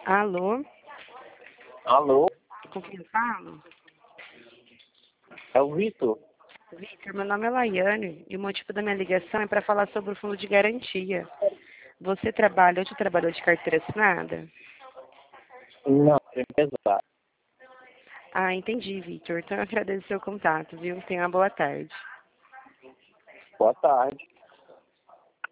Alô? Alô, Com quem eu falo? é o Vitor. Victor, meu nome é Laiane e o motivo da minha ligação é para falar sobre o fundo de garantia. Você trabalha ou te trabalhou de carteira assinada? Não, é empresário. Ah, entendi, Victor. Então eu agradeço o seu contato, viu? Tenha uma boa tarde. Boa tarde.